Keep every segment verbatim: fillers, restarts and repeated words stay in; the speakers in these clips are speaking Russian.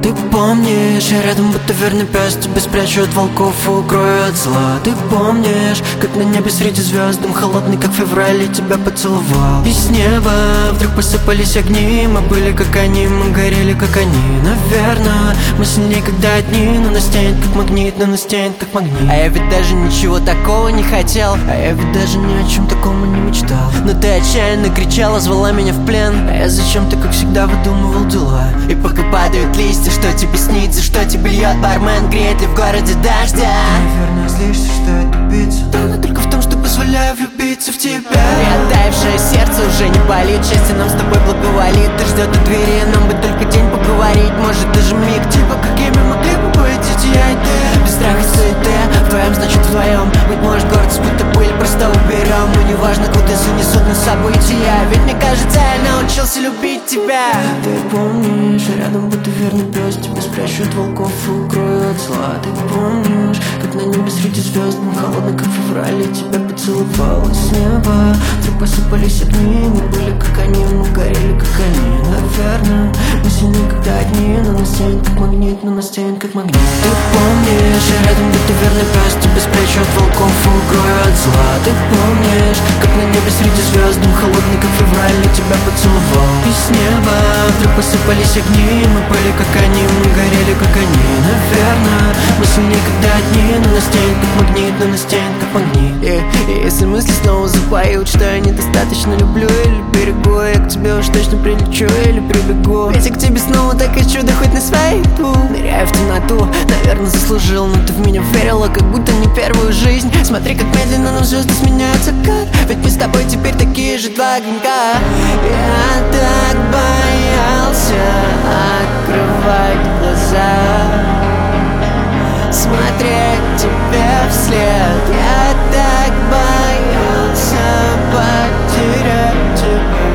Ты помнишь, я рядом будто верный пес, тебя спрячу от волков и укрою от зла. Ты помнишь, как на небе среди звезд дым холодный, как в феврале, тебя поцеловал. И с неба вдруг посыпались огни, мы были как они, мы горели как они. Наверное, мы сильнее, когда одни, но нас тянет как магнит, но нас тянет как магнит. А я ведь даже ничего такого не хотел, а я ведь даже ни о чем таком и не мечтал. Но ты отчаянно кричала, звала меня в плен, а я зачем-то, как всегда, выдумывал дела. И пока падают листья, что тебе снится, что тебе льет бармен, греет ли в городе дождя. Наверное, злишься, что я тупица, но только в том, что позволяю влюбиться в тебя. Приотаявшее сердце уже не болит, счастье нам с тобой благоволит. Ты ждет у двери, нам бы только день поговорить, может даже миг. Типа какими могли бы быть эти я и ты, без страха и суеты, вдвоем значит вдвоем. Быть может гордость будто пыль просто уберем, но неважно куда занесут нас события, ведь мне кажется я научился любить тебя. Ты помнишь, рядом будто верный пес, тебя спрячу от волков и укрою от зла. Ты помнишь, как на небе среди звезд дым холодный, как в феврале, тебя поцеловал. И с неба вдруг посыпались огни, мы были как они, мы горели как они. Наверное, мы сильнее, когда одни, но нас тянет как магнит, но нас тянет как магнит. Ты помнишь, я рядом будто верный пес, тебя спрячу от волков и укрою от зла. Ты помнишь, как на небе среди звезд дым холодный, как в феврале, тебя поцеловал. И с неба вдруг посыпались огни, мы были как они, мы горели как они. Наверное, мы сильнее, когда одни, но нас тянет как магнит, но нас тянет как магнит. И, и если мысли снова запоют, что я недостаточно люблю или берегу, я к тебе уж точно прилечу или прибегу. Ведь я к тебе снова так хочу, да хоть на своду. Ныряю в темноту, наверное заслужил, но ты в меня верила, как будто не первую жизнь. Смотри, как медленно нам звезды сменяются, как ведь мы с тобой теперь такие же два огонька. Я так боялся открывать глаза, смотреть тебе вслед. Я так боялся потерять тебя,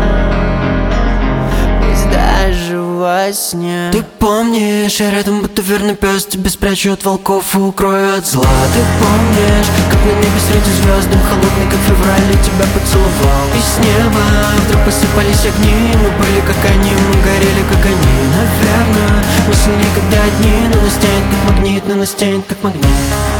пусть даже во сне. Ты помнишь, я рядом будто верный пес, тебя спрячу от волков и укрою от зла. Ты помнишь, как на небе среди звезд дым холодный, как в феврале, тебя поцеловал. И с неба вдруг посыпались огни, мы были как они, мы горели как они. Наверное, мы сильнее, когда одни, но нас тянет как магнит, но нас тянет как магнит.